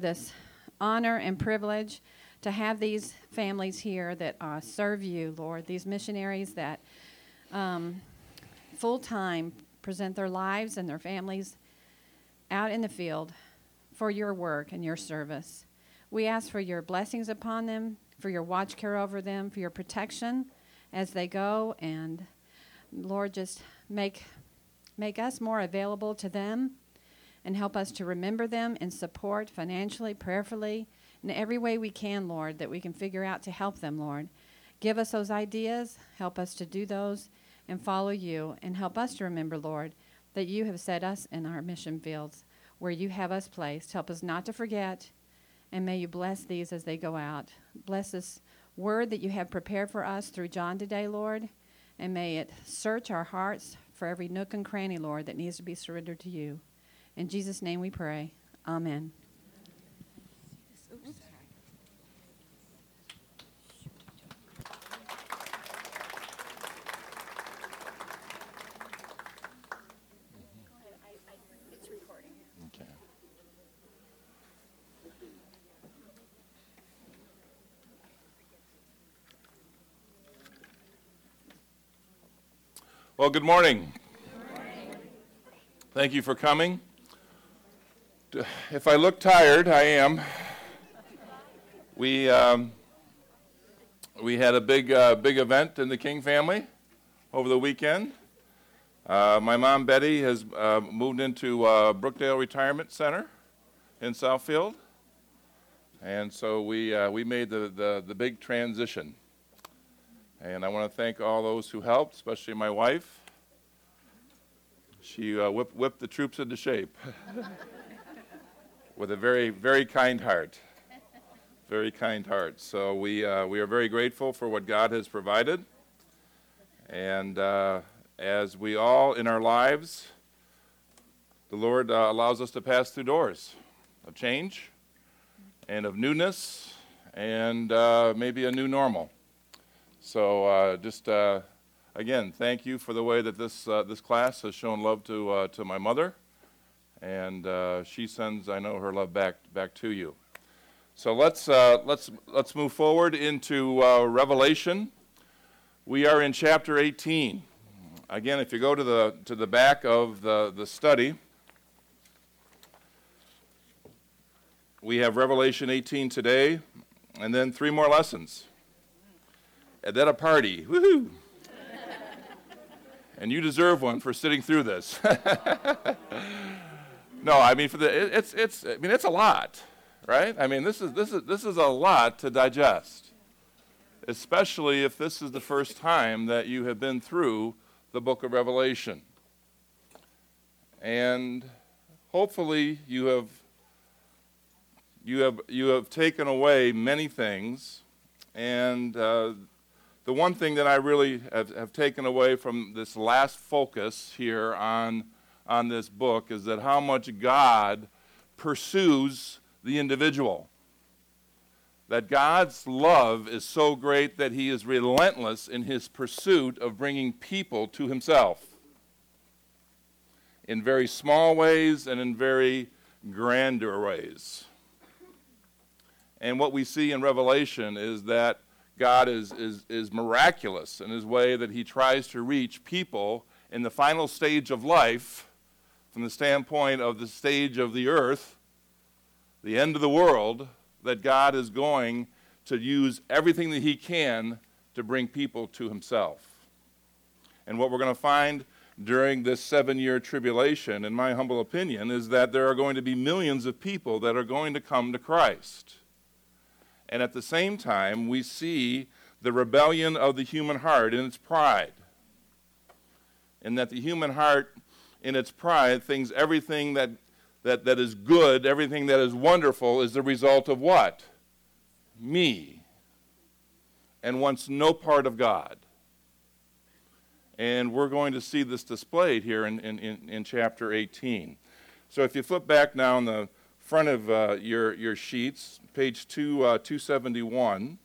this honor and privilege to have these families here that serve you, Lord, these missionaries that full-time present their lives and their families out in the field for your work and your service. We ask for your blessings upon them, for your watch care over them, for your protection as they go, and Lord, just make us more available to them and help us to remember them and support financially, prayerfully, in every way we can, Lord, that we can figure out to help them, Lord. Give us those ideas, help us to do those and follow you, and help us to remember, Lord, that you have set us in our mission fields where you have us placed. Help us not to forget, and may you bless these as they go out. Bless this word that you have prepared for us through John today, Lord, and may it search our hearts for every nook and cranny, Lord, that needs to be surrendered to you. In Jesus' name we pray. Amen. Well, good morning. Thank you for coming. If I look tired, I am. We had a big event in the King family over the weekend. My mom, Betty, has moved into Brookdale Retirement Center in Southfield. And so we made the big transition. And I want to thank all those who helped, especially my wife. She whipped the troops into shape with a very, very kind heart. Very kind heart. So we are very grateful for what God has provided. And as we all in our lives, the Lord allows us to pass through doors of change and of newness and maybe a new normal. So again, thank you for the way that this class has shown love to my mother, and she sends, I know, her love back to you. So let's move forward into Revelation. We are in chapter 18. Again, if you go to the back of the study, we have Revelation 18 today, and then 3 more lessons. And then a party, woohoo! And you deserve one for sitting through this. No, I mean it's a lot, right? I mean this is a lot to digest, especially if this is the first time that you have been through the book of Revelation. And hopefully you have taken away many things, and the one thing that I really have taken away from this last focus here on this book is that how much God pursues the individual. That God's love is so great that he is relentless in his pursuit of bringing people to himself. In very small ways and in very grander ways. And what we see in Revelation is that God is miraculous in his way that he tries to reach people in the final stage of life, from the standpoint of the stage of the earth, the end of the world, that God is going to use everything that he can to bring people to himself. And what we're going to find during this 7-year tribulation, in my humble opinion, is that there are going to be millions of people that are going to come to Christ. And at the same time, we see the rebellion of the human heart in its pride. And that the human heart, in its pride, thinks everything that is good, everything that is wonderful, is the result of what? Me. And wants no part of God. And we're going to see this displayed here in chapter 18. So if you flip back now on the front of your sheets, page 271,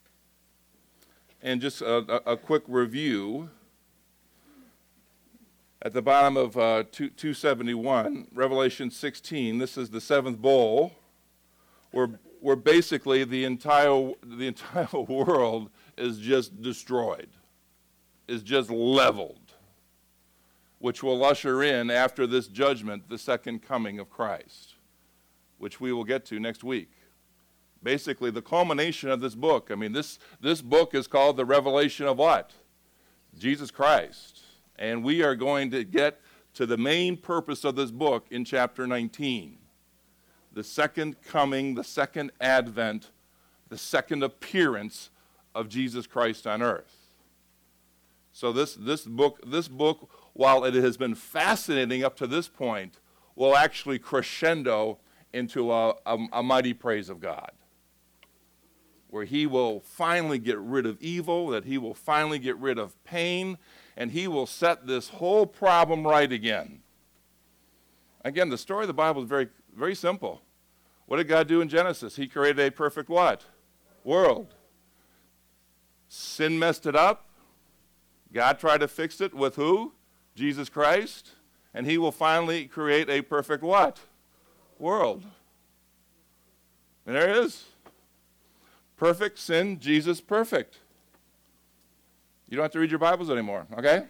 and just a quick review. At the bottom of 271, Revelation 16, this is the seventh bowl, where basically the entire world is just destroyed, is just leveled, which will usher in, after this judgment, the second coming of Christ, which we will get to next week. Basically, the culmination of this book, I mean, this book is called the Revelation of what? Jesus Christ. And we are going to get to the main purpose of this book in chapter 19. The second coming, the second advent, the second appearance of Jesus Christ on earth. So this book, while it has been fascinating up to this point, will actually crescendo into a mighty praise of God, where he will finally get rid of evil, that he will finally get rid of pain, and he will set this whole problem right again. Again, the story of the Bible is very, very simple. What did God do in Genesis? He created a perfect what? World. Sin messed it up. God tried to fix it with who? Jesus Christ. And he will finally create a perfect what? World. And there it is. Perfect, sin, Jesus, perfect. You don't have to read your Bibles anymore, okay?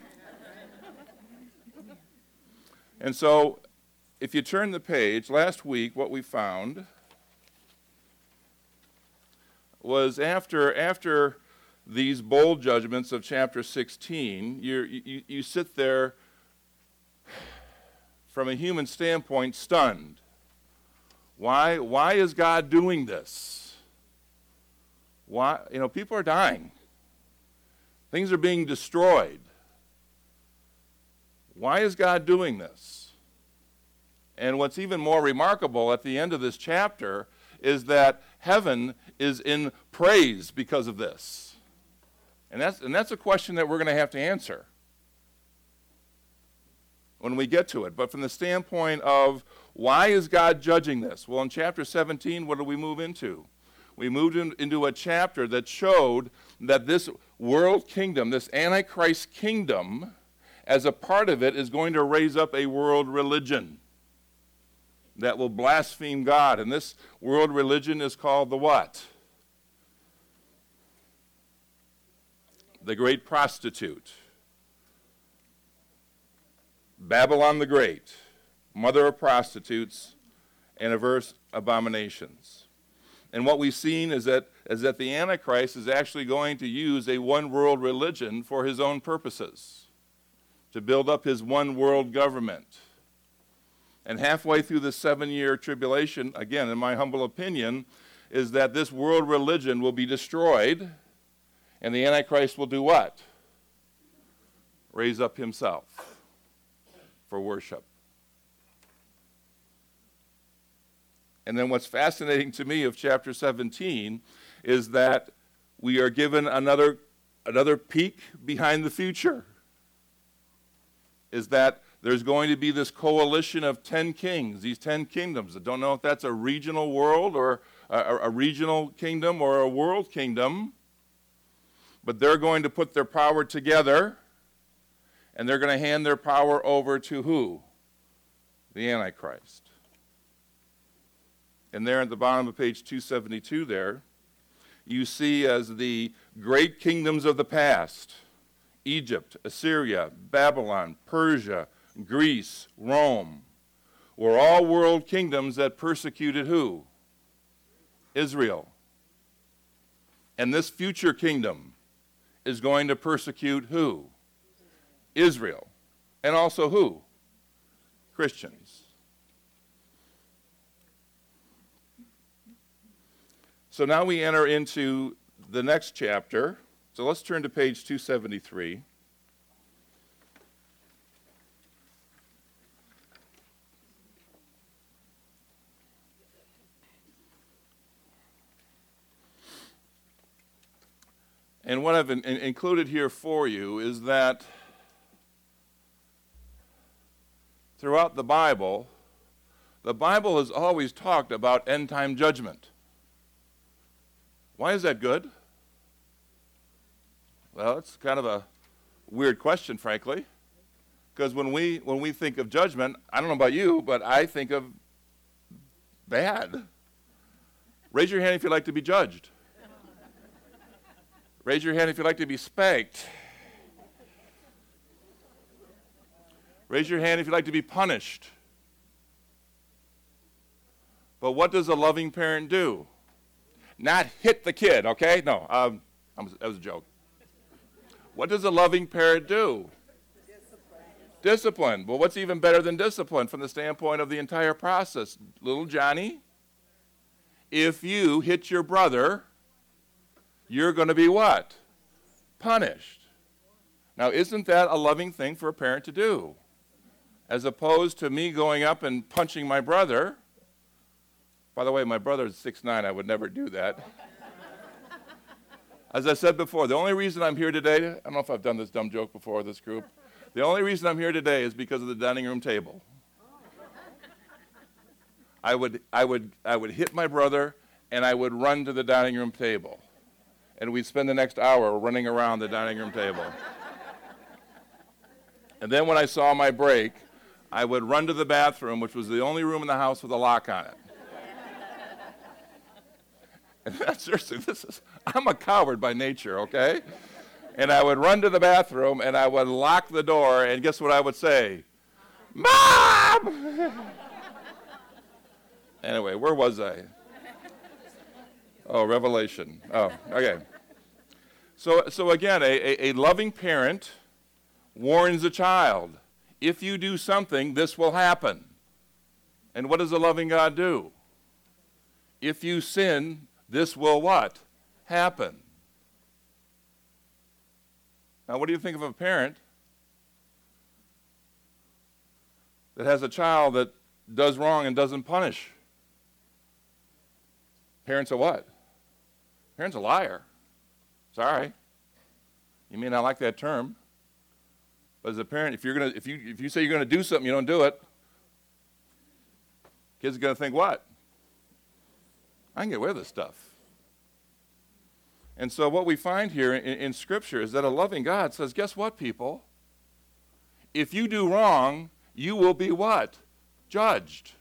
And so, if you turn the page, last week what we found was after these bold judgments of chapter 16, you sit there from a human standpoint stunned. Why is God doing this? Why? You know, people are dying. Things are being destroyed. Why is God doing this? And what's even more remarkable at the end of this chapter is that heaven is in praise because of this. And that's a question that we're going to have to answer when we get to it. But from the standpoint of why is God judging this? Well, in chapter 17, what do we move into? We moved into a chapter that showed that this world kingdom, this Antichrist kingdom, as a part of it, is going to raise up a world religion that will blaspheme God. And this world religion is called the what? The great prostitute. Babylon the Great, mother of prostitutes and averse abominations. And what we've seen is that the Antichrist is actually going to use a one-world religion for his own purposes, to build up his one-world government. And halfway through the 7-year tribulation, again, in my humble opinion, is that this world religion will be destroyed, and the Antichrist will do what? Raise up himself for worship. And then what's fascinating to me of chapter 17 is that we are given another peek behind the future. Is that there's going to be this coalition of 10 kings, these 10 kingdoms. I don't know if that's a regional world or a regional kingdom or a world kingdom, but they're going to put their power together, and they're going to hand their power over to who? The Antichrist. And there at the bottom of page 272 there, you see as the great kingdoms of the past, Egypt, Assyria, Babylon, Persia, Greece, Rome, were all world kingdoms that persecuted who? Israel. And this future kingdom is going to persecute who? Israel. And also who? Christians. So now we enter into the next chapter. So let's turn to page 273. And what I've included here for you is that throughout the Bible has always talked about end-time judgment. Why is that good? Well, it's kind of a weird question, frankly, Because when we think of judgment, I don't know about you, but I think of bad. Raise your hand if you like to be judged. Raise your hand if you like to be spanked. Raise your hand if you like to be punished. But what does a loving parent do? Not hit the kid, okay? No, that was a joke. What does a loving parent do? Discipline. Well, what's even better than discipline from the standpoint of the entire process? Little Johnny, if you hit your brother, you're going to be what? Punished. Now, isn't that a loving thing for a parent to do? As opposed to me going up and punching my brother. By the way, my brother's 6'9". I would never do that. As I said before, the only reason I'm here today, I don't know if I've done this dumb joke before with this group. The only reason I'm here today is because of the dining room table. I would hit my brother, and I would run to the dining room table. And we'd spend the next hour running around the dining room table. And then when I saw my break, I would run to the bathroom, which was the only room in the house with a lock on it. And seriously, I'm a coward by nature, okay? And I would run to the bathroom, and I would lock the door, and guess what I would say? Mom! Anyway, where was I? Oh, Revelation. Oh, okay. So again, a loving parent warns a child, if you do something, this will happen. And what does a loving God do? If you sin, this will what? Happen. Now, what do you think of a parent that has a child that does wrong and doesn't punish? Parent's a what? Parent's a liar. Sorry. You may not like that term. But as a parent, if you say you're going to do something, you don't do it, kids are going to think what? I can get away with this stuff. And so what we find here in Scripture is that a loving God says, guess what, people? If you do wrong, you will be what? Judged.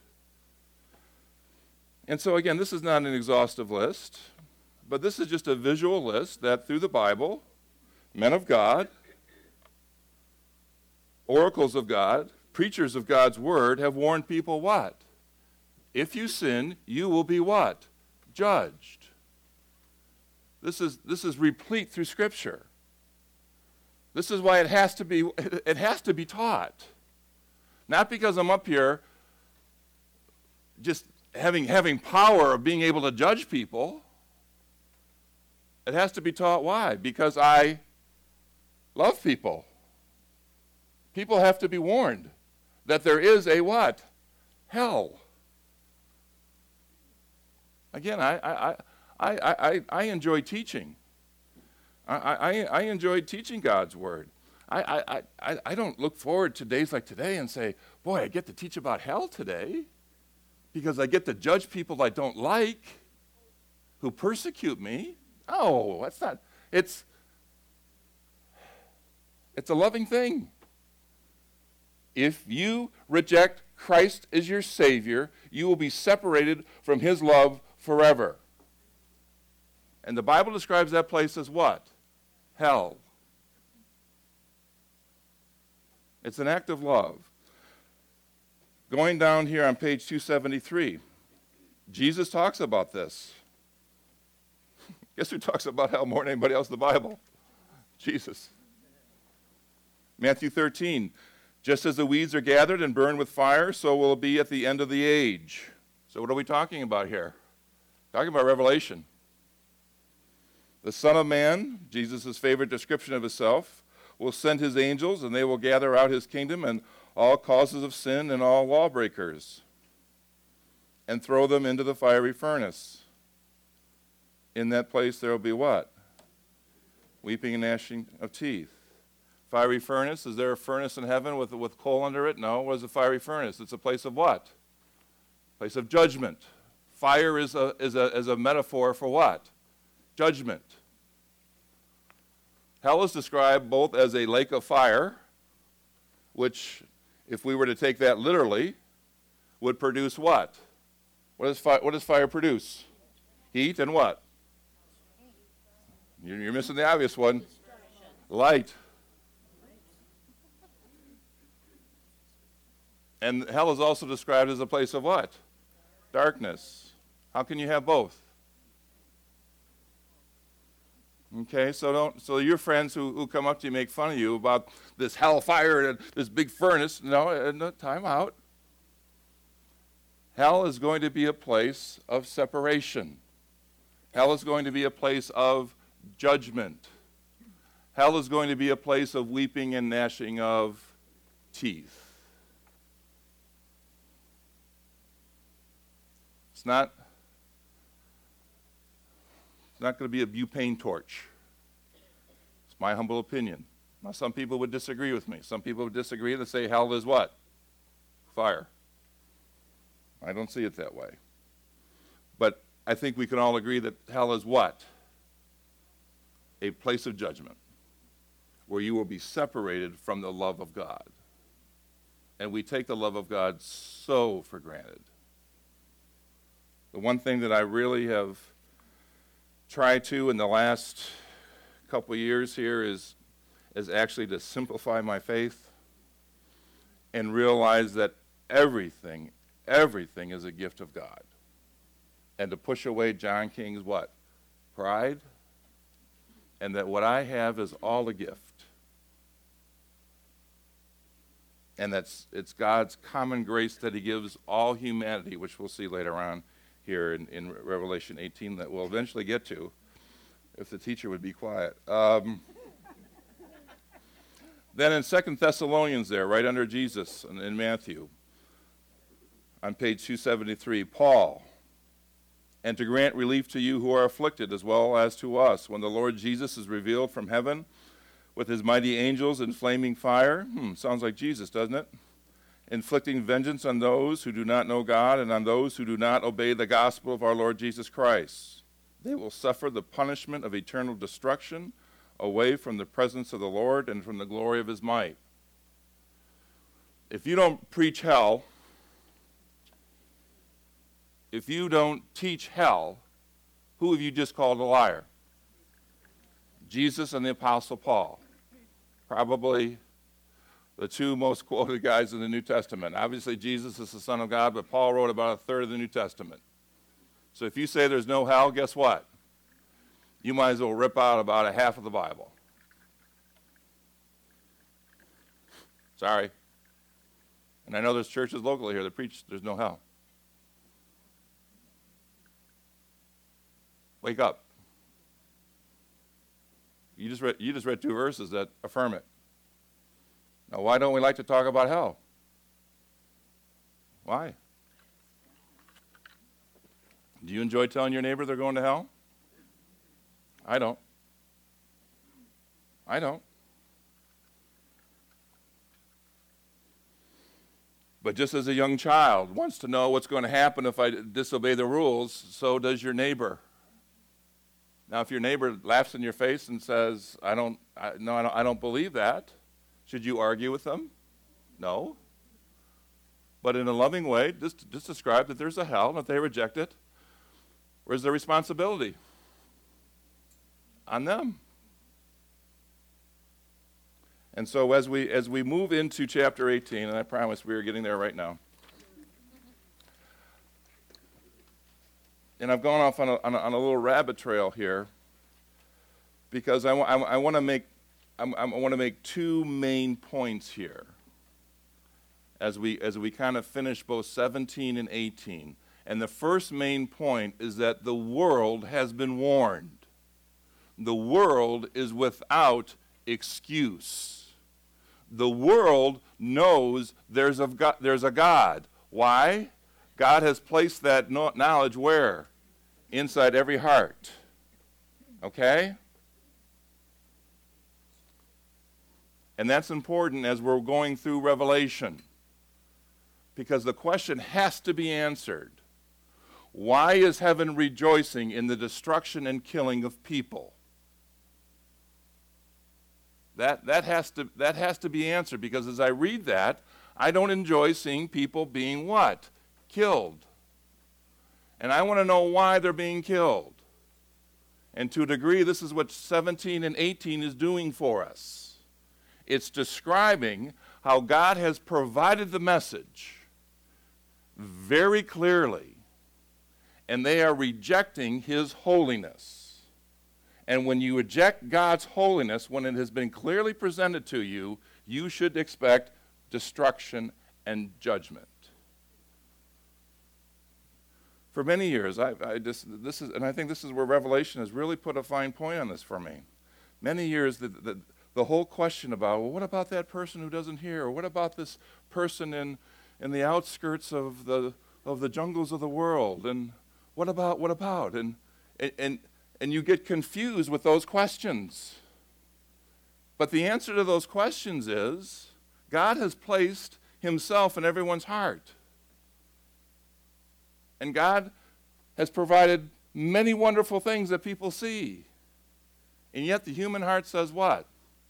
And so again, this is not an exhaustive list, but this is just a visual list that through the Bible, men of God, oracles of God, preachers of God's word have warned people what? If you sin, you will be what? Judged. This is replete through Scripture. This is why it has to be taught. Not because I'm up here just having power of being able to judge people. It has to be taught. Why? Because I love people. People have to be warned that there is a what? Hell. Again, I enjoy teaching. I enjoy teaching God's Word. I don't look forward to days like today and say, boy, I get to teach about hell today because I get to judge people I don't like who persecute me. Oh, that's not, it's a loving thing. If you reject Christ as your Savior, you will be separated from His love forever. And the Bible describes that place as what? Hell. It's an act of love. Going down here on page 273, Jesus talks about this. Guess who talks about hell more than anybody else in the Bible? Jesus. Matthew 13, just as the weeds are gathered and burned with fire, so will it be at the end of the age. So what are we talking about here? Talking about Revelation. The Son of Man, Jesus' favorite description of himself, will send his angels, and they will gather out his kingdom and all causes of sin and all lawbreakers, and throw them into the fiery furnace. In that place there will be what? Weeping and gnashing of teeth. Fiery furnace, is there a furnace in heaven with coal under it? No. What is a fiery furnace? It's a place of what? Place of judgment. Fire is a metaphor for what? Judgment. Hell is described both as a lake of fire which, if we were to take that literally, would produce what? What does fire produce? Heat and what? You're missing the obvious one. Light. And hell is also described as a place of what? Darkness. How can you have both? Okay, so your friends who come up to you make fun of you about this hellfire and this big furnace, no, time out. Hell is going to be a place of separation. Hell is going to be a place of judgment. Hell is going to be a place of weeping and gnashing of teeth. It's not going to be a butane torch. It's my humble opinion. Now, some people would disagree with me. Some people would disagree and say hell is what? Fire. I don't see it that way. But I think we can all agree that hell is what? A place of judgment where you will be separated from the love of God. And we take the love of God so for granted. The one thing that I really have tried to in the last couple of years here is actually to simplify my faith and realize that everything is a gift of God. And to push away John King's what? Pride. And that what I have is all a gift. And it's God's common grace that he gives all humanity, which we'll see later on here in Revelation 18 that we'll eventually get to, if the teacher would be quiet. Then in 2 Thessalonians there, right under Jesus in Matthew, on page 273, Paul, and to grant relief to you who are afflicted as well as to us, when the Lord Jesus is revealed from heaven with his mighty angels in flaming fire. Sounds like Jesus, doesn't it? Inflicting vengeance on those who do not know God and on those who do not obey the gospel of our Lord Jesus Christ. They will suffer the punishment of eternal destruction away from the presence of the Lord and from the glory of his might. If you don't preach hell, if you don't teach hell, who have you just called a liar? Jesus and the Apostle Paul. Probably the two most quoted guys in the New Testament. Obviously, Jesus is the Son of God, but Paul wrote about a third of the New Testament. So if you say there's no hell, guess what? You might as well rip out about a half of the Bible. Sorry. And I know there's churches locally here that preach there's no hell. Wake up. You just read two verses that affirm it. Now, why don't we like to talk about hell? Why? Do you enjoy telling your neighbor they're going to hell? I don't. But just as a young child wants to know what's going to happen if I disobey the rules, so does your neighbor. Now, if your neighbor laughs in your face and says, I don't believe that, should you argue with them? No. But in a loving way, just describe that there's a hell, and if they reject it, where's their responsibility? On them. And so as we move into chapter 18, and I promise we are getting there right now, and I've gone off on a little rabbit trail here because I want to make two main points here as we kind of finish both 17 and 18. And the first main point is that the world has been warned. The world is without excuse. The world knows there's a God. Why? God has placed that knowledge where? Inside every heart. Okay? And that's important as we're going through Revelation, because the question has to be answered. Why is heaven rejoicing in the destruction and killing of people? That has to be answered, because as I read that, I don't enjoy seeing people being what? Killed. And I want to know why they're being killed. And to a degree, this is what 17 and 18 is doing for us. It's describing how God has provided the message very clearly, and they are rejecting his holiness. And when you reject God's holiness, when it has been clearly presented to you, you should expect destruction and judgment. For many years, I think this is where Revelation has really put a fine point on this for me. Many years, the whole question about, well, what about that person who doesn't hear? Or what about this person in the outskirts of the jungles of the world? And what about? And you get confused with those questions. But the answer to those questions is, God has placed himself in everyone's heart. And God has provided many wonderful things that people see. And yet the human heart says what?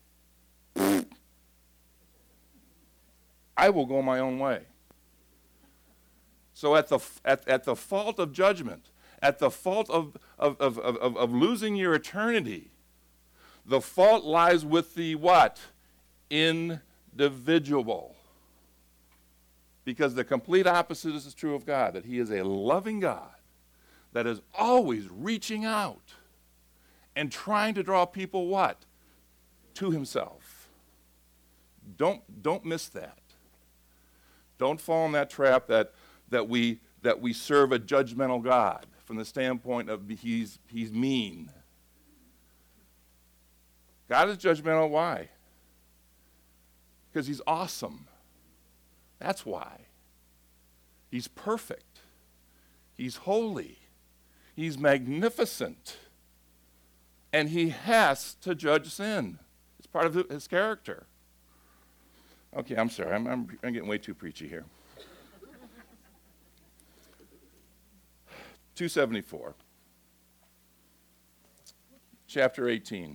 I will go my own way. So at the fault of judgment, at the fault of losing your eternity, the fault lies with the what? Individual. Because the complete opposite is true of God, that he is a loving God that is always reaching out and trying to draw people what? To himself. Don't miss that. Don't fall in that trap that we serve a judgmental God from the standpoint of he's mean. God is judgmental. Why? Because he's awesome. That's why. He's perfect. He's holy. He's magnificent. And he has to judge sin. It's part of his character. Okay, I'm sorry. I'm getting way too preachy here. 274. Chapter 18.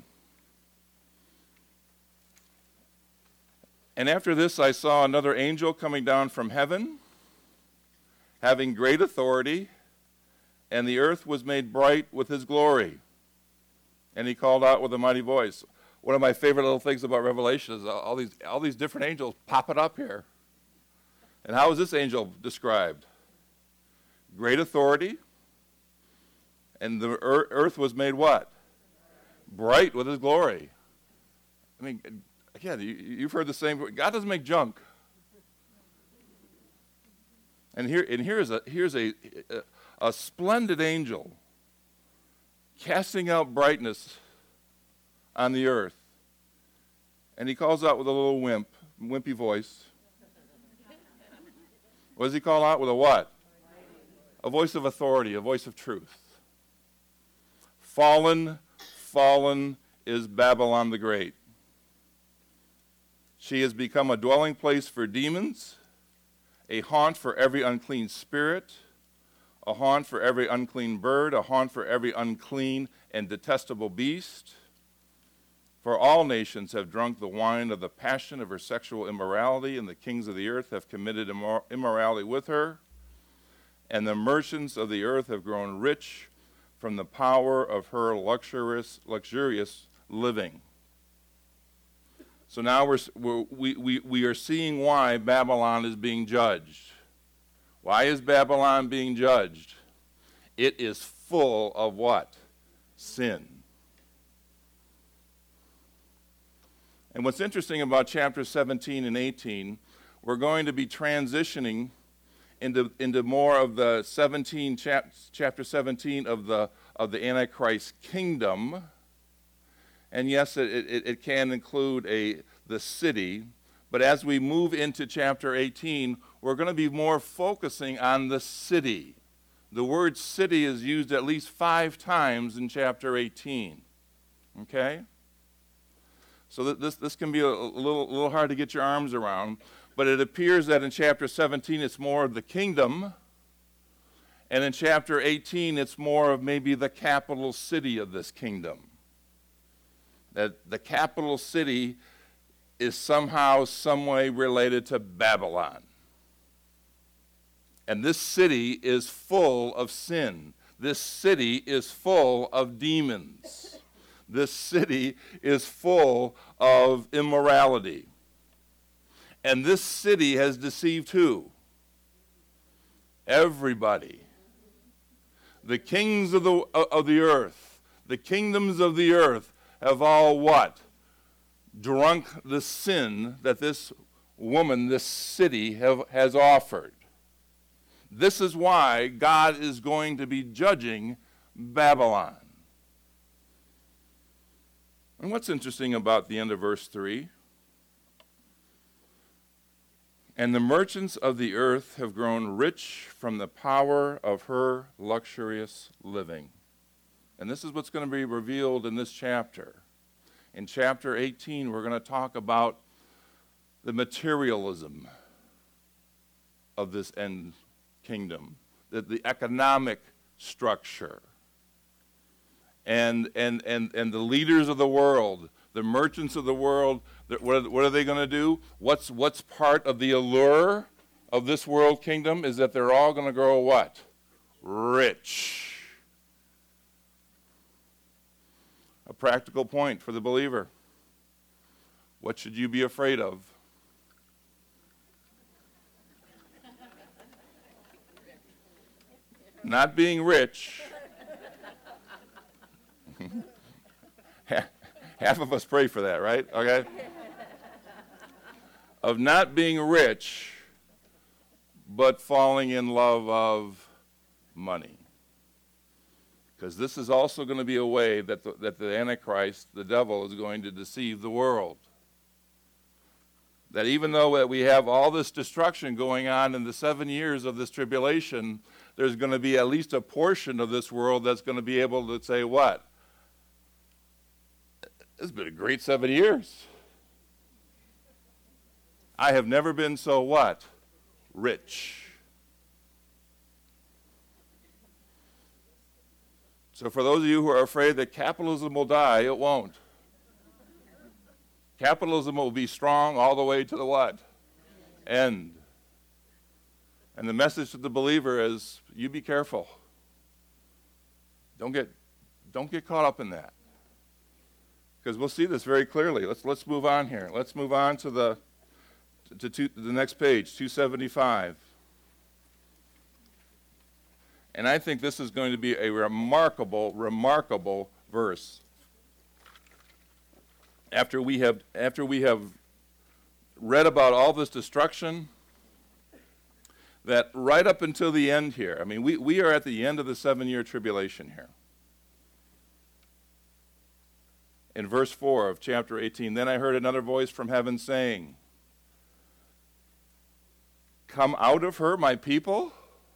And after this I saw another angel coming down from heaven, having great authority, and the earth was made bright with his glory. And he called out with a mighty voice. One of my favorite little things about Revelation is all these different angels popping up here. And how is this angel described? Great authority, and the earth was made what? Bright with his glory. I mean, again, you've heard the same. God doesn't make junk. And here's a splendid angel casting out brightness on the earth. And he calls out with a little wimpy voice. What does he call out with a what? A voice of authority, a voice of truth. Fallen is Babylon the Great. She has become a dwelling place for demons, a haunt for every unclean spirit, a haunt for every unclean bird, a haunt for every unclean and detestable beast. For all nations have drunk the wine of the passion of her sexual immorality, and the kings of the earth have committed immorality with her, and the merchants of the earth have grown rich from the power of her luxurious living. So now we are seeing why Babylon is being judged. Why is Babylon being judged? It is full of what? Sin. And what's interesting about chapters 17 and 18, we're going to be transitioning into more of the chapter 17 of the Antichrist kingdom. And yes, it can include the city, but as we move into chapter 18, we're going to be more focusing on the city. The word city is used at least 5 times in chapter 18. Okay? So this can be a little hard to get your arms around, but it appears that in chapter 17 it's more of the kingdom, and in chapter 18 it's more of maybe the capital city of this kingdom. that the capital city is somehow, some way related to Babylon. And this city is full of sin. This city is full of demons. This city is full of immorality. And this city has deceived who? Everybody. The kings of the earth, the kingdoms of the earth have all what? Drunk the sin that this woman, this city has offered. This is why God is going to be judging Babylon. And what's interesting about the end of verse 3? And the merchants of the earth have grown rich from the power of her luxurious living. And this is what's going to be revealed in this chapter. In chapter 18, we're going to talk about the materialism of this end kingdom, the economic structure, and the leaders of the world, the merchants of the world. What are they going to do? What's part of the allure of this world kingdom is that they're all going to grow what? Rich. A practical point for the believer. What should you be afraid of? Not being rich. Half of us pray for that, right? Okay. Of not being rich, but falling in love of money. Because this is also going to be a way that the Antichrist, the devil, is going to deceive the world. That even though we have all this destruction going on in the 7 years of this tribulation, there's going to be at least a portion of this world that's going to be able to say, what? It's been a great 7 years. I have never been so what? Rich. So for those of you who are afraid that capitalism will die, it won't. Capitalism will be strong all the way to the what? End. And the message to the believer is, you be careful. Don't get caught up in that. Because we'll see this very clearly. Let's move on here. Let's move on to the next page, 275. And I think this is going to be a remarkable, remarkable verse. After we have read about all this destruction, that right up until the end here, I mean, we are at the end of the 7-year tribulation here. In verse 4 of chapter 18, then I heard another voice from heaven saying, come out of her, my people,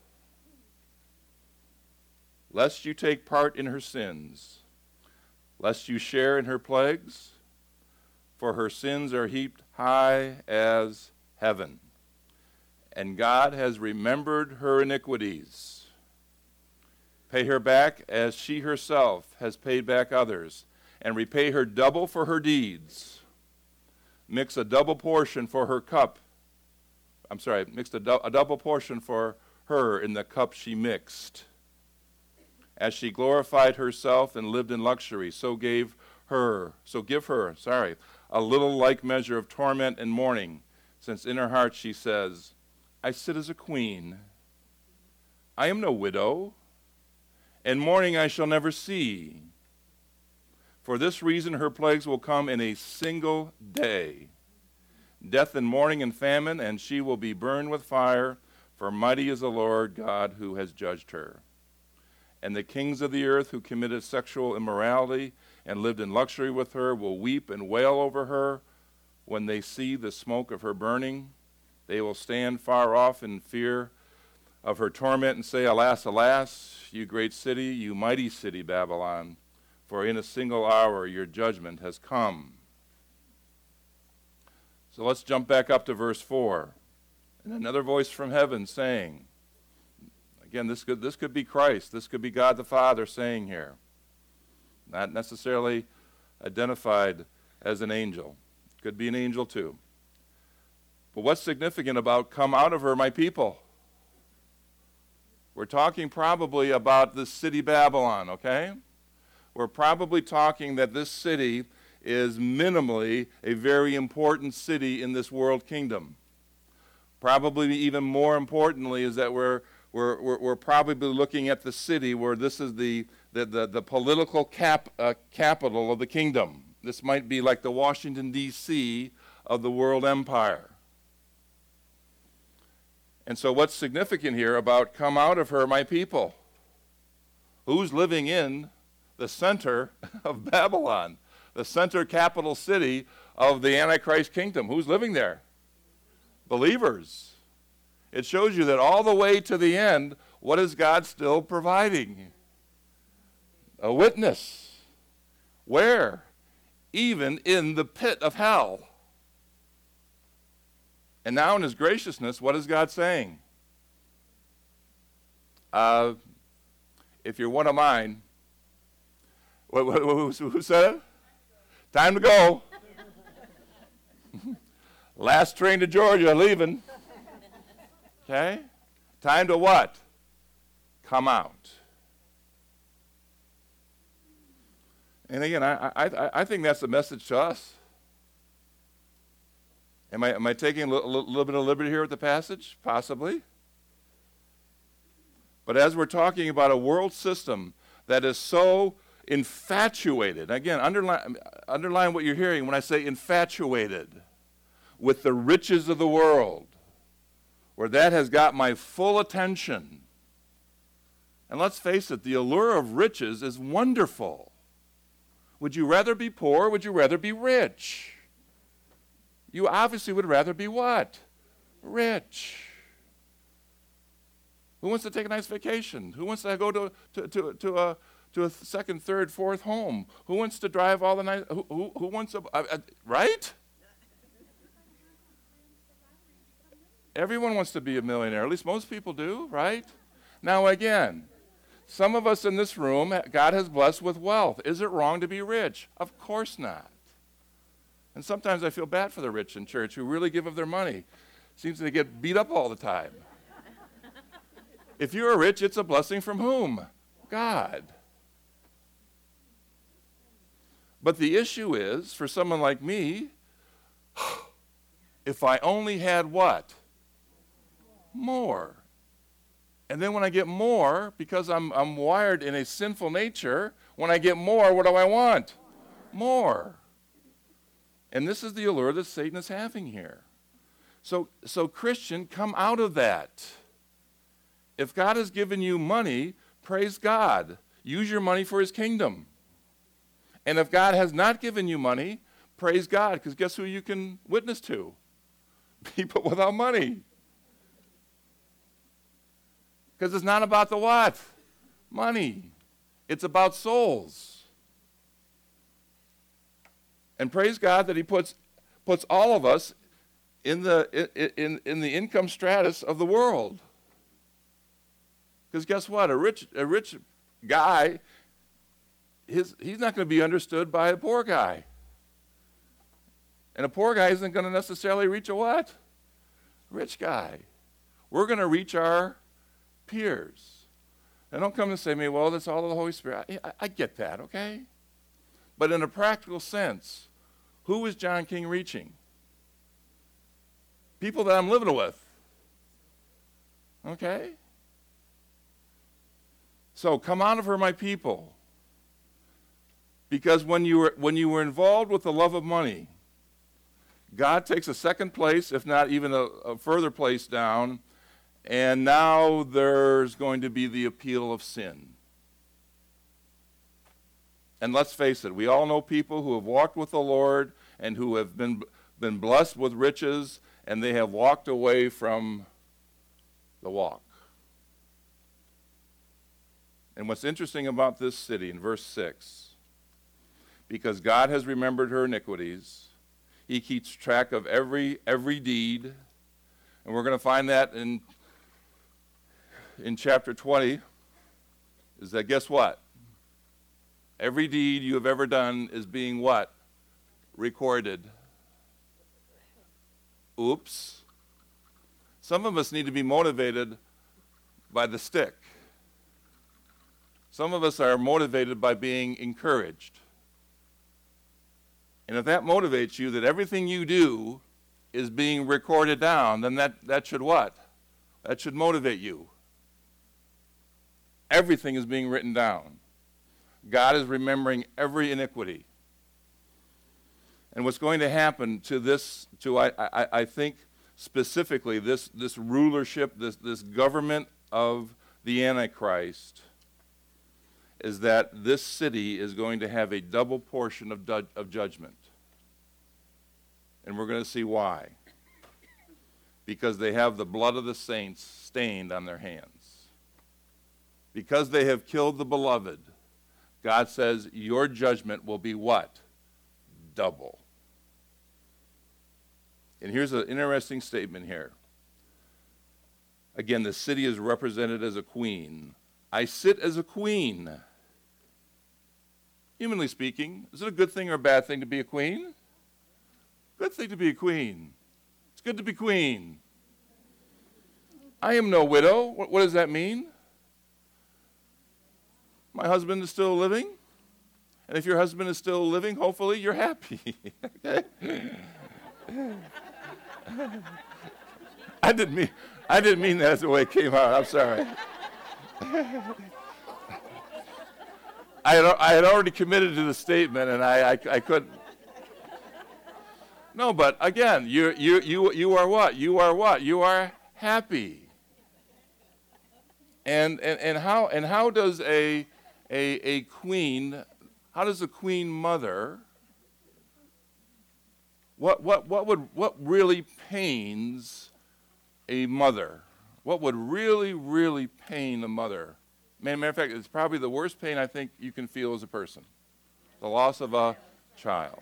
lest you take part in her sins, lest you share in her plagues, for her sins are heaped high as heaven. And God has remembered her iniquities. Pay her back as she herself has paid back others, and repay her double for her deeds. Mix a double portion for her cup. Mixed a double portion for her in the cup she mixed. As she glorified herself and lived in luxury, so give her, a little like measure of torment and mourning, since in her heart she says, I sit as a queen. I am no widow, and mourning I shall never see. For this reason her plagues will come in a single day, death and mourning and famine, and she will be burned with fire, for mighty is the Lord God who has judged her. And the kings of the earth who committed sexual immorality and lived in luxury with her will weep and wail over her when they see the smoke of her burning. They will stand far off in fear of her torment and say, alas, alas, you great city, you mighty city, Babylon, for in a single hour your judgment has come. So let's jump back up to verse 4. And another voice from heaven saying, again, this could be Christ. This could be God the Father saying here. Not necessarily identified as an angel. Could be an angel too. But what's significant about come out of her, my people? We're talking probably about the city Babylon, okay? We're probably talking that this city is minimally a very important city in this world kingdom. Probably even more importantly is that we're probably looking at the city where this is the political capital of the kingdom. This might be like the Washington, D.C. of the world empire. And so what's significant here about come out of her, my people? Who's living in the center of Babylon, the center capital city of the Antichrist kingdom? Who's living there? Believers. It shows you that all the way to the end, what is God still providing? A witness. Where? Even in the pit of hell. And now in his graciousness, what is God saying? If you're one of mine, who said it? Time to go. Last train to Georgia, leaving. Okay? Time to what? Come out. And again, I think that's the message to us. Am I taking a little bit of liberty here with the passage? Possibly. But as we're talking about a world system that is so infatuated, again, underline what you're hearing when I say infatuated with the riches of the world, where that has got my full attention. And let's face it, the allure of riches is wonderful. Would you rather be poor or would you rather be rich? You obviously would rather be what? Rich. Who wants to take a nice vacation? Who wants to go to a second, third, fourth home? Who wants to drive all the night? Who wants to, right? Everyone wants to be a millionaire. At least most people do, right? Now again, some of us in this room, God has blessed with wealth. Is it wrong to be rich? Of course not. And sometimes I feel bad for the rich in church who really give of their money. Seems they get beat up all the time. If you are rich, it's a blessing from whom? God. But the issue is, for someone like me, if I only had what? More. And then when I get more, because I'm wired in a sinful nature, when I get more, what do I want? More. And this is the allure that Satan is having here. So Christian, come out of that. If God has given you money, praise God. Use your money for his kingdom. And if God has not given you money, praise God, because guess who you can witness to? People without money. Because it's not about the what? Money. It's about souls. And praise God that he puts all of us in the income stratus of the world. Because guess what? A rich guy, he's not going to be understood by a poor guy. And a poor guy isn't going to necessarily reach a what? Rich guy. We're going to reach our peers. And don't come and say to me, well, that's all of the Holy Spirit. I get that, okay? But in a practical sense, who is John King reaching? People that I'm living with. Okay? So come out of her, my people. Because when you were involved with the love of money, God takes a second place, if not even a further place down, and now there's going to be the appeal of sin. And let's face it, we all know people who have walked with the Lord and who have been blessed with riches, and they have walked away from the walk. And what's interesting about this city, in verse 6, because God has remembered her iniquities, he keeps track of every deed, and we're going to find that in chapter 20, is that guess what? Every deed you have ever done is being what? Recorded. Oops. Some of us need to be motivated by the stick. Some of us are motivated by being encouraged. And if that motivates you, that everything you do is being recorded down, then that should what? That should motivate you. Everything is being written down. God is remembering every iniquity. And what's going to happen to this, I think specifically, this rulership, this government of the Antichrist, is that this city is going to have a double portion of judgment. And we're going to see why. Because they have the blood of the saints stained on their hands. Because they have killed the beloved, God says your judgment will be what? Double. And here's an interesting statement here. Again, the city is represented as a queen. I sit as a queen. Humanly speaking, is it a good thing or a bad thing to be a queen? Good thing to be a queen. It's good to be queen. I am no widow. What does that mean? My husband is still living. And if your husband is still living, hopefully you're happy. Okay? I didn't mean that as the way it came out. I'm sorry. I had already committed to the statement, and I couldn't. No, but again, you are what? You are what? You are happy. And how does a queen? How does a queen mother? What really pains a mother? What would really pain a mother? Matter of fact, it's probably the worst pain I think you can feel as a person. The loss of a child.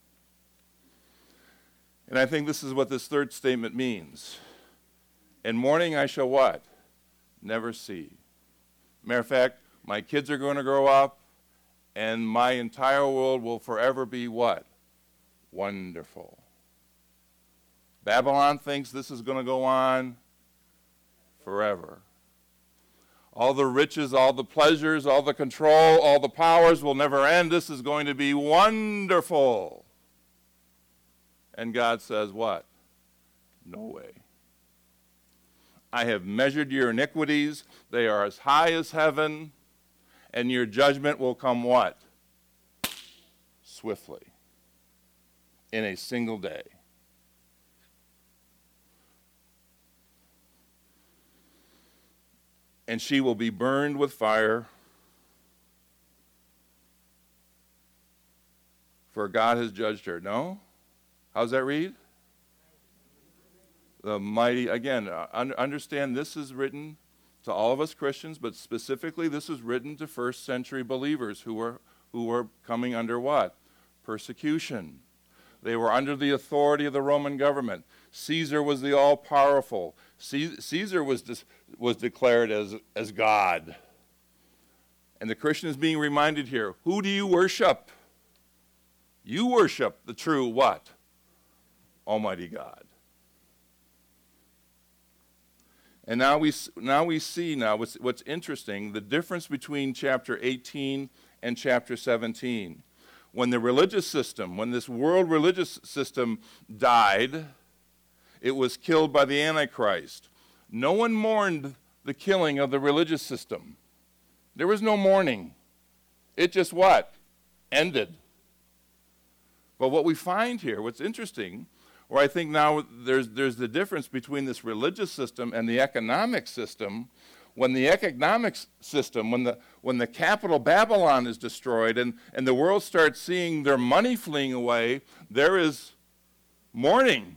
And I think this is what this third statement means. In mourning I shall what? Never see. Matter of fact, my kids are going to grow up, and my entire world will forever be what? Wonderful. Babylon thinks this is going to go on forever. All the riches, all the pleasures, all the control, all the powers will never end. This is going to be wonderful. And God says what? No way. I have measured your iniquities. They are as high as heaven. And your judgment will come what? Swiftly. In a single day. And she will be burned with fire, for God has judged her. No? How's that read? The mighty, again, understand this is written to all of us Christians, but specifically this is written to first century believers who were coming under what? Persecution. They were under the authority of the Roman government. Caesar was the all-powerful. Caesar was declared as God. And the Christian is being reminded here, who do you worship? You worship the true what? Almighty God. And now we see what's interesting, the difference between chapter 18 and chapter 17. When the religious system, when this world religious system died, it was killed by the Antichrist. No one mourned the killing of the religious system. There was no mourning. It just what? Ended. But what we find here, what's interesting, where I think now there's the difference between this religious system and the economic system. When the economic system, when the capital Babylon is destroyed and the world starts seeing their money fleeing away, there is mourning.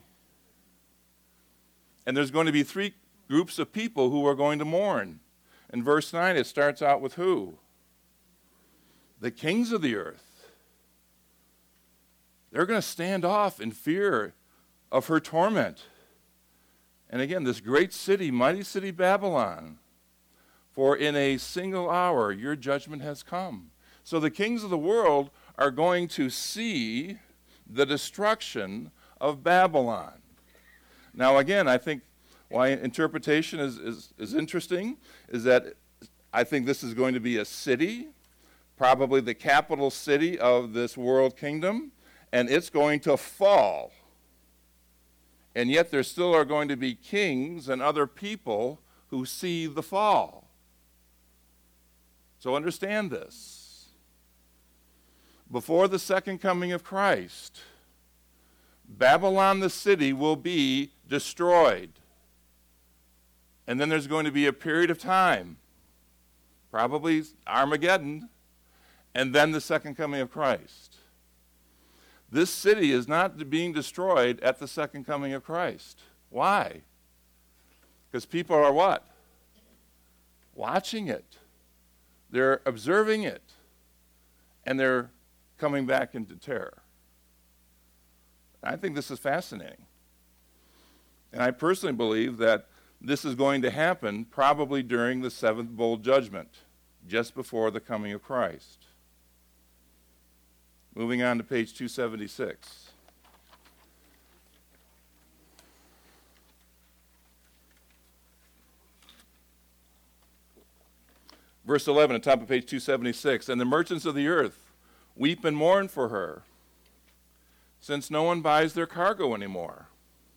And there's going to be three groups of people who are going to mourn. In verse 9, it starts out with who? The kings of the earth. They're going to stand off in fear of her torment. And again, this great city, mighty city Babylon, for in a single hour your judgment has come. So the kings of the world are going to see the destruction of Babylon. Now, again, I think why interpretation is interesting is that I think this is going to be a city, probably the capital city of this world kingdom, and it's going to fall. And yet there still are going to be kings and other people who see the fall. So understand this. Before the second coming of Christ, Babylon the city will be destroyed. And then there's going to be a period of time, probably Armageddon, and then the second coming of Christ. This city is not being destroyed at the second coming of Christ. Why? Because people are what? Watching it. They're observing it. And they're coming back into terror. I think this is fascinating. And I personally believe that this is going to happen probably during the seventh bowl judgment, just before the coming of Christ. Moving on to page 276. Verse 11, at the top of page 276. And the merchants of the earth weep and mourn for her, since no one buys their cargo anymore.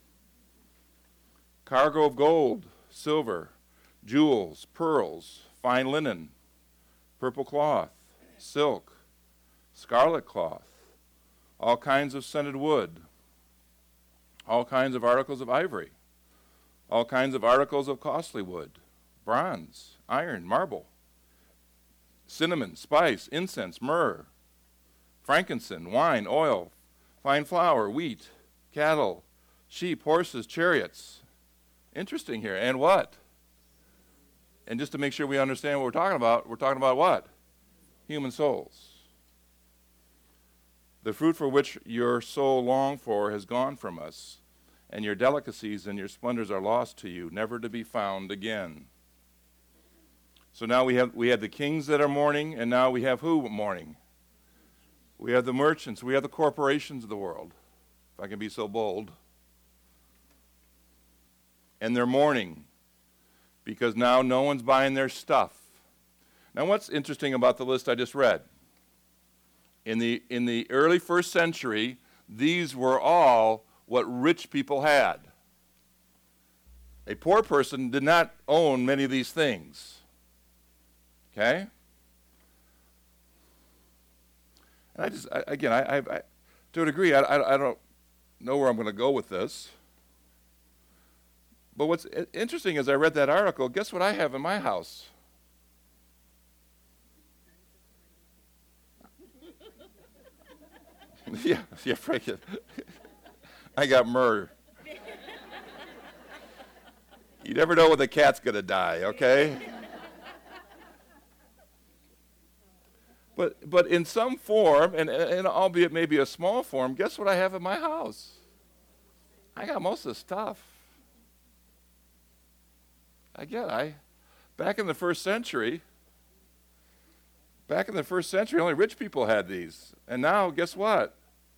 Cargo of gold, silver, jewels, pearls, fine linen, purple cloth, silk, scarlet cloth, all kinds of scented wood, all kinds of articles of ivory, all kinds of articles of costly wood, bronze, iron, marble, cinnamon, spice, incense, myrrh, frankincense, wine, oil, fine flour, wheat, cattle, sheep, horses, chariots. Interesting here. And what? And just to make sure we understand what we're talking about what? Human souls. The fruit for which your soul longed for has gone from us, and your delicacies and your splendors are lost to you, never to be found again. So now we have the kings that are mourning, and now we have who mourning? We have the merchants, we have the corporations of the world, if I can be so bold. And they're mourning because now no one's buying their stuff. Now what's interesting about the list I just read? In the early first century, these were all what rich people had. A poor person did not own many of these things. Okay? And I to a degree, I don't know where I'm going to go with this. But what's interesting is I read that article, guess what I have in my house? yeah, Frank. I got myrrh. You never know when the cat's going to die, okay? But in some form, and albeit maybe a small form, guess what I have in my house? I got most of the stuff. Back in the first century, only rich people had these. And now, guess what?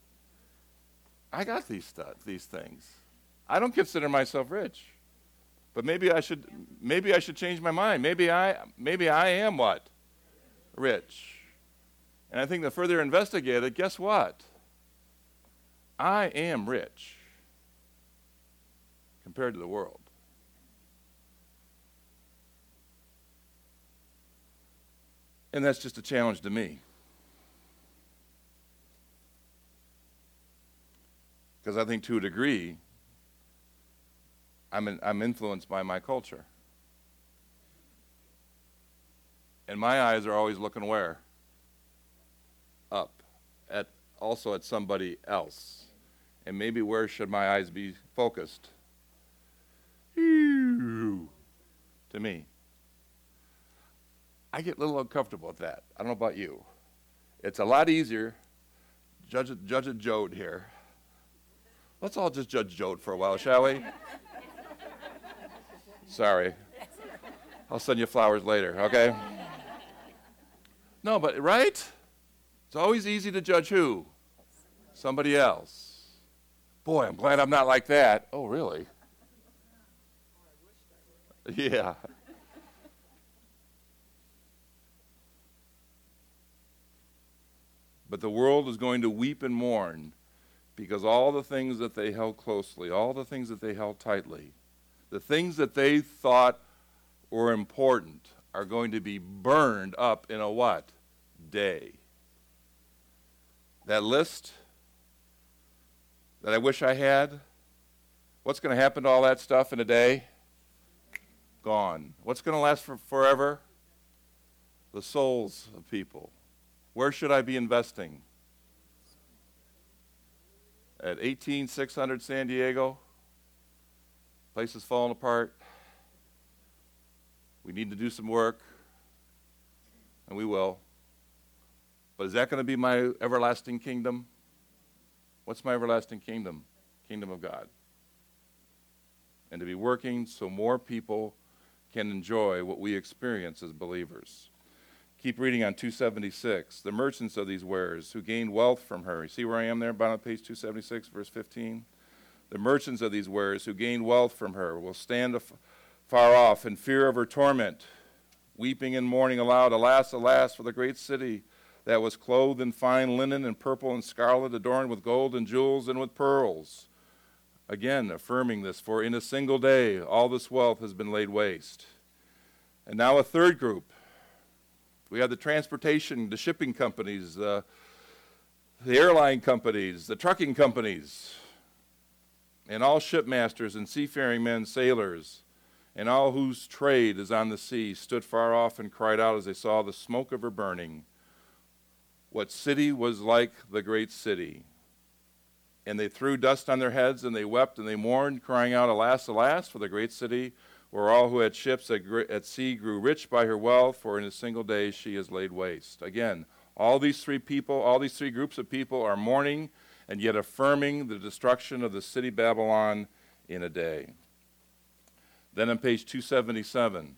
I got these things. I don't consider myself rich. But maybe I should change my mind. Maybe I am what? Rich. And I think the further I investigate it, guess what? I am rich compared to the world. And that's just a challenge to me. Because I think to a degree, I'm influenced by my culture. And my eyes are always looking where? Up. Also at somebody else. And maybe where should my eyes be focused? To me. I get a little uncomfortable with that. I don't know about you. It's a lot easier. Judge a Jode here. Let's all just judge Jode for a while, shall we? Sorry. I'll send you flowers later, okay? No, but right? It's always easy to judge who? Somebody else. Boy, I'm glad I'm not like that. Oh, really? Yeah. But the world is going to weep and mourn because all the things that they held closely, all the things that they held tightly, the things that they thought were important are going to be burned up in a what? Day. That list that I wish I had, what's going to happen to all that stuff in a day? Gone. What's going to last for forever? The souls of people. Where should I be investing? At 18600 San Diego? Place is falling apart. We need to do some work, and we will. But is that going to be my everlasting kingdom? What's my everlasting kingdom? Kingdom of God. And to be working so more people can enjoy what we experience as believers. Keep reading on 276. The merchants of these wares who gained wealth from her. You see where I am there, bottom of page 276, verse 15? The merchants of these wares who gained wealth from her will stand far off in fear of her torment, weeping and mourning aloud, alas, alas, for the great city that was clothed in fine linen and purple and scarlet, adorned with gold and jewels and with pearls. Again, affirming this, for in a single day all this wealth has been laid waste. And now a third group. We have the transportation, the shipping companies, the airline companies, the trucking companies, and all shipmasters and seafaring men, sailors, and all whose trade is on the sea, stood far off and cried out as they saw the smoke of her burning. What city was like the great city? And they threw dust on their heads, and they wept and they mourned, crying out, alas, alas, for the great city, where all who had ships at sea grew rich by her wealth, for in a single day she is laid waste. Again, all these three groups of people are mourning and yet affirming the destruction of the city Babylon in a day. Then on page 277,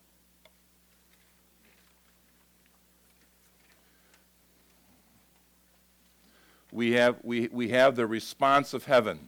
we have the response of heaven.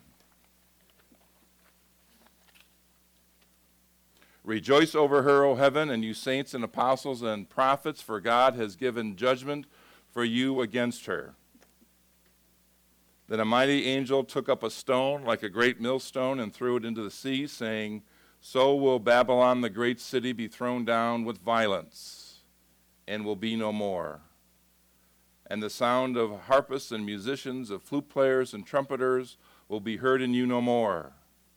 Rejoice over her, O heaven, and you saints and apostles and prophets, for God has given judgment for you against her. Then a mighty angel took up a stone like a great millstone and threw it into the sea, saying, so will Babylon the great city be thrown down with violence, and will be no more. And the sound of harpists and musicians, of flute players and trumpeters will be heard in you no more.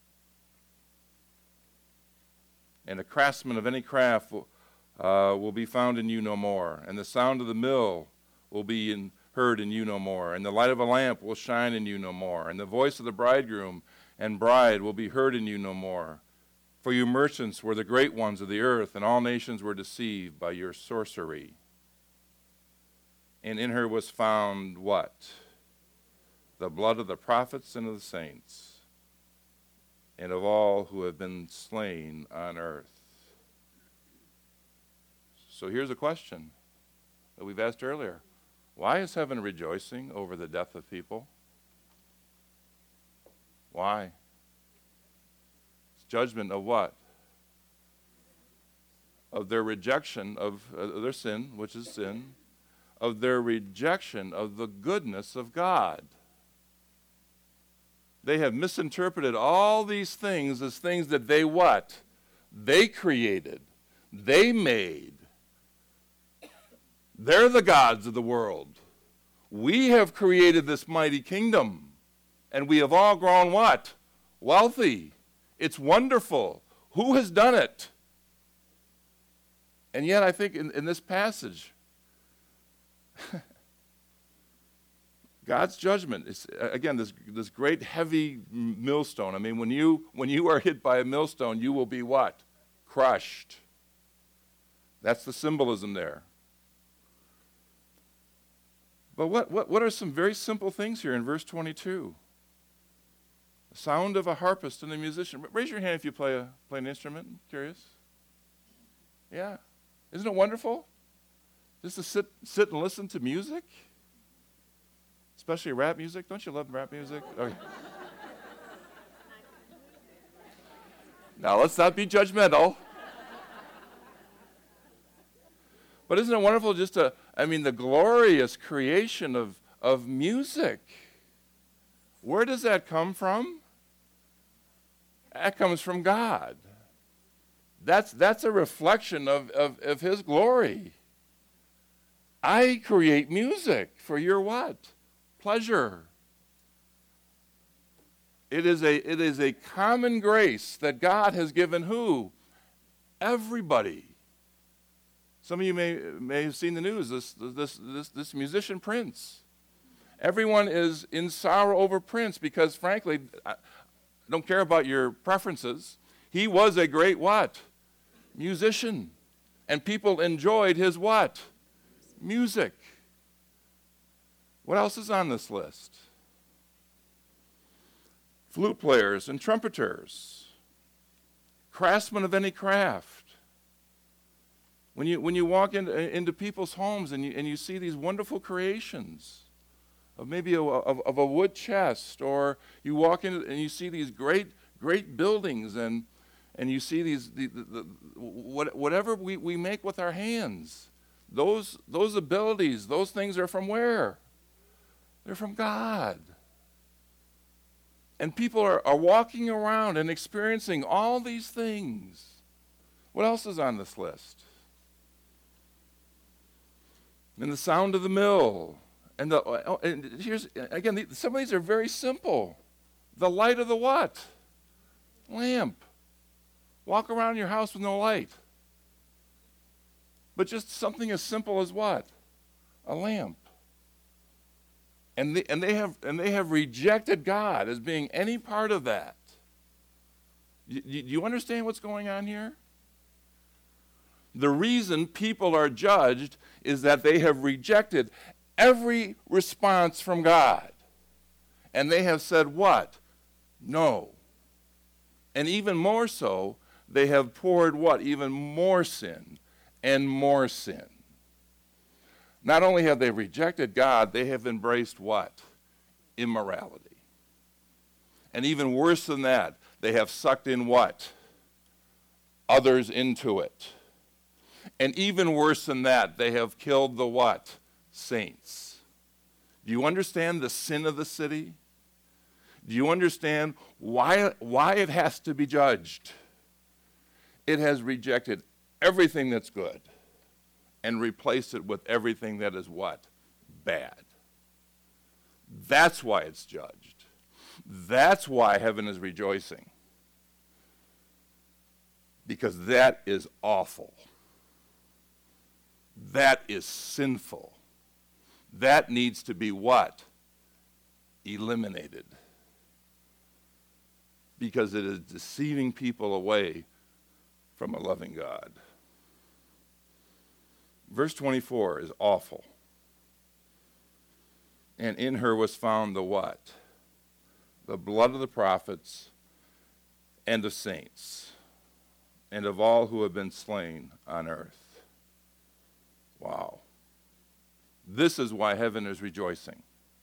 And a craftsman of any craft will be found in you no more. And the sound of the mill will be heard in you no more. And the light of a lamp will shine in you no more. And the voice of the bridegroom and bride will be heard in you no more. For you merchants were the great ones of the earth, and all nations were deceived by your sorcery. And in her was found what? The blood of the prophets and of the saints, and of all who have been slain on earth. So here's a question that we've asked earlier. Why is heaven rejoicing over the death of people? Why? It's judgment of what? Of their rejection of their sin, which is sin, of their rejection of the goodness of God. They have misinterpreted all these things as things that they what? They created. They made. They're the gods of the world. We have created this mighty kingdom. And we have all grown what? Wealthy. It's wonderful. Who has done it? And yet I think in this passage, God's judgment is, again, this great heavy millstone. I mean, when you are hit by a millstone, you will be what? Crushed. That's the symbolism there. But what are some very simple things here in verse 22? The sound of a harpist and a musician. Raise your hand if you play an instrument. I'm curious. Yeah. Isn't it wonderful? Just to sit and listen to music? especially rap music. Don't you love rap music? Okay. Now, let's not be judgmental. But isn't it wonderful just the glorious creation of music? Where does that come from? That comes from God. That's a reflection of His glory. I create music for your what? Pleasure. It is a common grace that God has given who? Everybody. Some of you may have seen the news. This musician Prince. Everyone is in sorrow over Prince because, frankly, I don't care about your preferences. He was a great what? Musician. And people enjoyed his what? Music. What else is on this list? Flute players and trumpeters. Craftsmen of any craft. When you walk into people's homes and you see these wonderful creations of maybe of a wood chest, or you walk in and you see these great buildings and you see these whatever we make with our hands, those abilities, those things are from where? They're from God. And people are walking around and experiencing all these things. What else is on this list? And the sound of the mill. And here's, again, some of these are very simple. The light of the what? Lamp. Walk around your house with no light. But just something as simple as what? A lamp. And they have rejected God as being any part of that. Do you understand what's going on here? The reason people are judged is that they have rejected every response from God. And they have said what? No. And even more so, they have poured what? Even more sin and more sin. Not only have they rejected God, they have embraced what? Immorality. And even worse than that, they have sucked in what? Others into it. And even worse than that, they have killed the what? Saints. Do you understand the sin of the city? Do you understand why it has to be judged? It has rejected everything that's good and replaced it with everything that is what? Bad. That's why it's judged. That's why heaven is rejoicing. Because that is awful. That is sinful. That needs to be what? Eliminated. Because it is deceiving people away from a loving God. Verse 24 is awful. And in her was found the what? The blood of the prophets and of saints and of all who have been slain on earth. Wow. This is why heaven is rejoicing.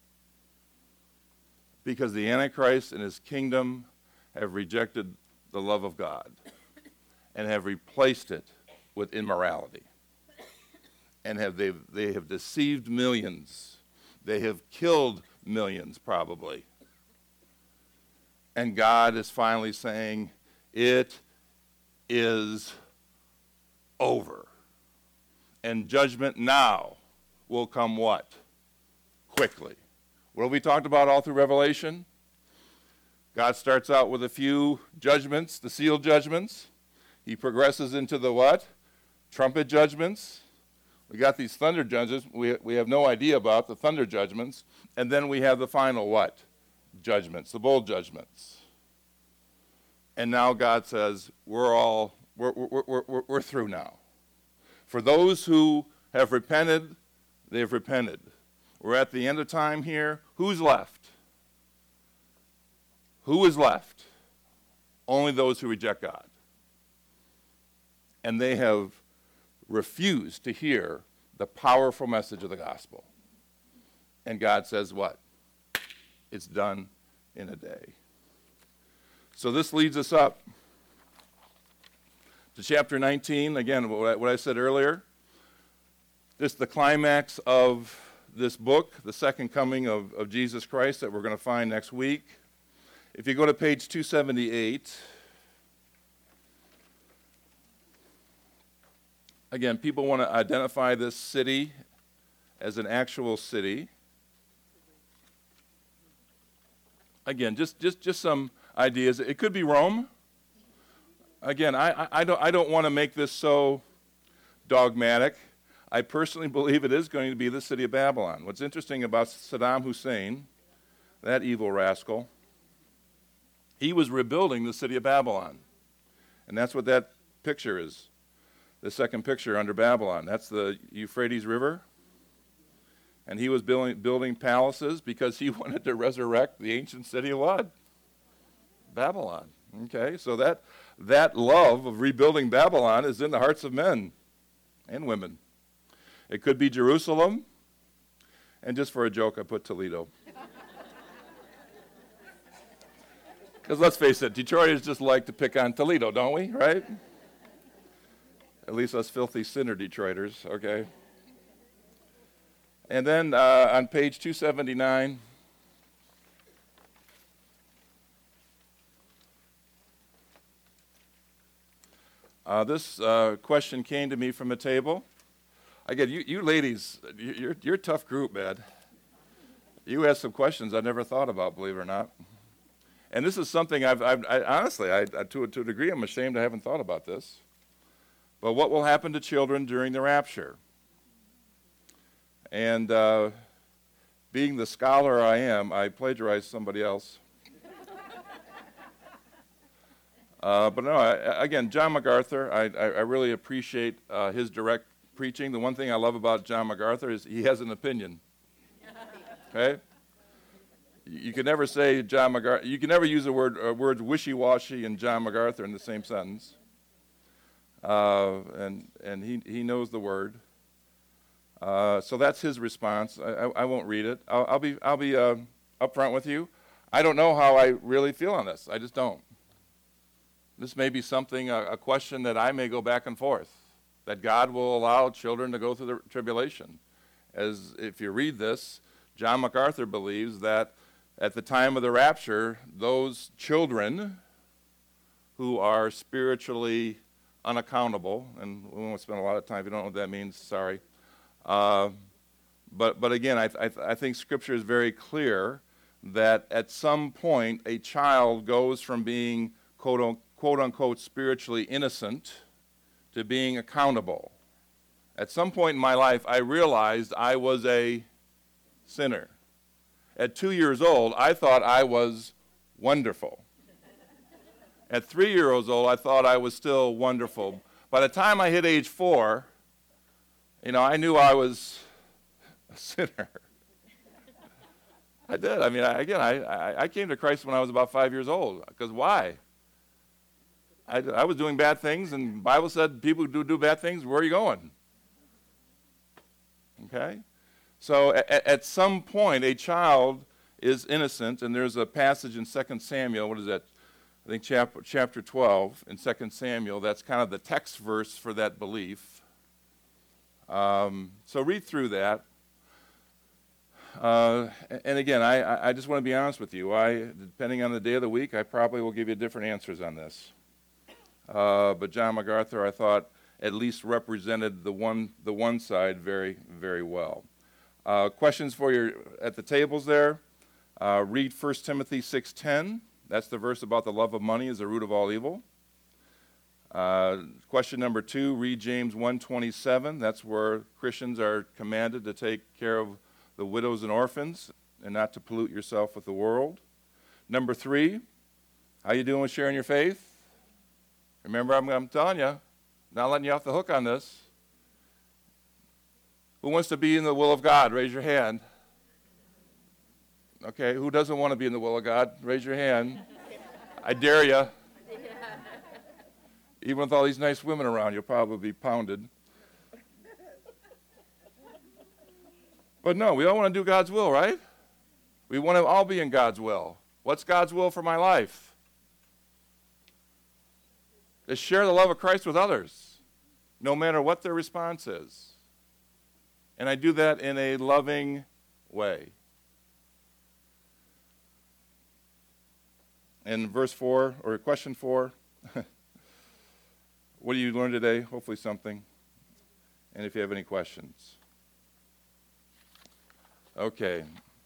Because the Antichrist and his kingdom have rejected the love of God and have replaced it with immorality. And they have deceived millions. They have killed millions, probably. And God is finally saying, it is over. And judgment now will come what? Quickly. What have we talked about all through Revelation? God starts out with a few judgments, the sealed judgments. He progresses into the what? Trumpet judgments. We got these thunder judgments. We have no idea about the thunder judgments. And then we have the final what? Judgments, the bowl judgments. And now God says, we're through now. For those who have repented, they've repented. We're at the end of time here. Who's left? Who is left? Only those who reject God. And they have refused to hear the powerful message of the gospel. And God says what? It's done in a day. So this leads us up to chapter 19. Again, what I said earlier, this is the climax of this book, the second coming of Jesus Christ that we're going to find next week. If you go to page 278, again, people want to identify this city as an actual city. Again, just some ideas. It could be Rome. Again, I don't want to make this so dogmatic. I personally believe it is going to be the city of Babylon. What's interesting about Saddam Hussein, that evil rascal, he was rebuilding the city of Babylon. And that's what that picture is, the second picture under Babylon. That's the Euphrates River. And he was building palaces because he wanted to resurrect the ancient city of what? Babylon. Okay, so that love of rebuilding Babylon is in the hearts of men and women. It could be Jerusalem, and just for a joke, I put Toledo. Because let's face it, Detroiters just like to pick on Toledo, don't we, right? At least us filthy sinner Detroiters, okay? And then on page 279, this question came to me from a table. Again, you ladies, you're a tough group, man. You asked some questions I never thought about, believe it or not. And this is something I honestly, to a degree, I'm ashamed I haven't thought about this. But what will happen to children during the rapture? And being the scholar I am, I plagiarized somebody else. But no, again, John MacArthur, I really appreciate his direct preaching. The one thing I love about John MacArthur is he has an opinion. Okay? You can never say John MacArthur, you can never use the words wishy-washy and John MacArthur in the same sentence. And he knows the word. So that's his response. I won't read it. I'll be upfront with you. I don't know how I really feel on this. I just don't. This may be something, a question that I may go back and forth, that God will allow children to go through the tribulation. As if you read this, John MacArthur believes that at the time of the rapture, those children who are spiritually unaccountable, and we won't spend a lot of time, if you don't know what that means, sorry. But again, I think Scripture is very clear that at some point a child goes from being quote unquote spiritually innocent to being accountable. At some point in my life, I realized I was a sinner. At 2 years old, I thought I was wonderful. At 3 years old, I thought I was still wonderful. By the time I hit age 4, I knew I was a sinner. I did. I mean, I came to Christ when I was about 5 years old. Because why? I was doing bad things, and the Bible said people who do bad things, where are you going? Okay? So at some point, a child is innocent, and there's a passage in 2 Samuel, what is that? I think chapter 12 in 2 Samuel, that's kind of the text verse for that belief. So read through that. And again, I just want to be honest with you. Depending on the day of the week, I probably will give you different answers on this. But John MacArthur, I thought, at least represented the one side very, very well. Questions for you at the tables there. Read 1 Timothy 6:10. That's the verse about the love of money is the root of all evil. Question number 2, read James 1:27. That's where Christians are commanded to take care of the widows and orphans and not to pollute yourself with the world. Number 3, how you doing with sharing your faith? Remember, I'm telling you, not letting you off the hook on this. Who wants to be in the will of God? Raise your hand. Okay, who doesn't want to be in the will of God? Raise your hand. I dare you. Even with all these nice women around, you'll probably be pounded. But no, we all want to do God's will, right? We want to all be in God's will. What's God's will for my life? To share the love of Christ with others, no matter what their response is. And I do that in a loving way. And verse 4, or question 4, what did you learn today? Hopefully something. And if you have any questions. Okay.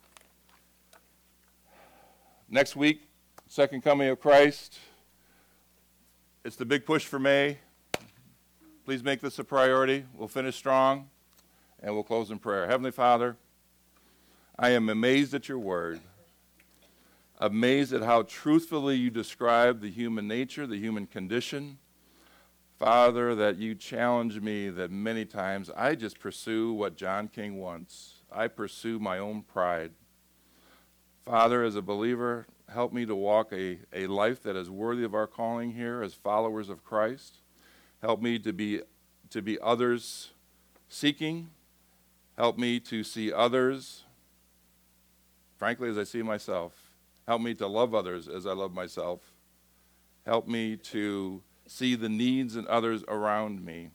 Next week, second coming of Christ. It's the big push for May. Please make this a priority. We'll finish strong, and we'll close in prayer. Heavenly Father, I am amazed at your word, amazed at how truthfully you describe the human nature, the human condition. Father, that you challenge me that many times I just pursue what John King wants. I pursue my own pride. Father, as a believer, help me to walk a life that is worthy of our calling here as followers of Christ. Help me to be others seeking. Help me to see others, frankly, as I see myself. Help me to love others as I love myself. Help me to see the needs in others around me.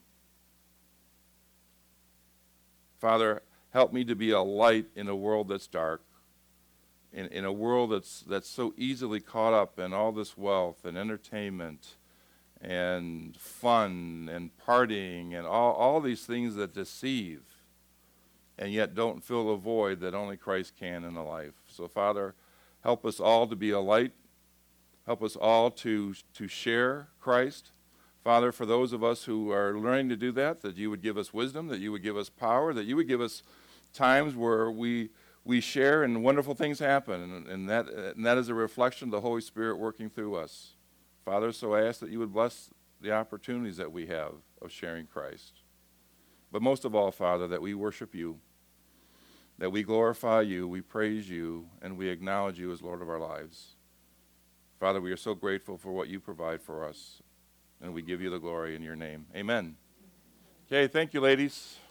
Father, help me to be a light in a world that's dark. In a world that's so easily caught up in all this wealth and entertainment and fun and partying and all these things that deceive and yet don't fill a void that only Christ can in a life. So, Father, help us all to be a light. Help us all to share Christ. Father, for those of us who are learning to do that you would give us wisdom, that you would give us power, that you would give us times where we share and wonderful things happen, and that is a reflection of the Holy Spirit working through us. Father, so I ask that you would bless the opportunities that we have of sharing Christ. But most of all, Father, that we worship you, that we glorify you, we praise you, and we acknowledge you as Lord of our lives. Father, we are so grateful for what you provide for us, and we give you the glory in your name. Amen. Okay, thank you, ladies.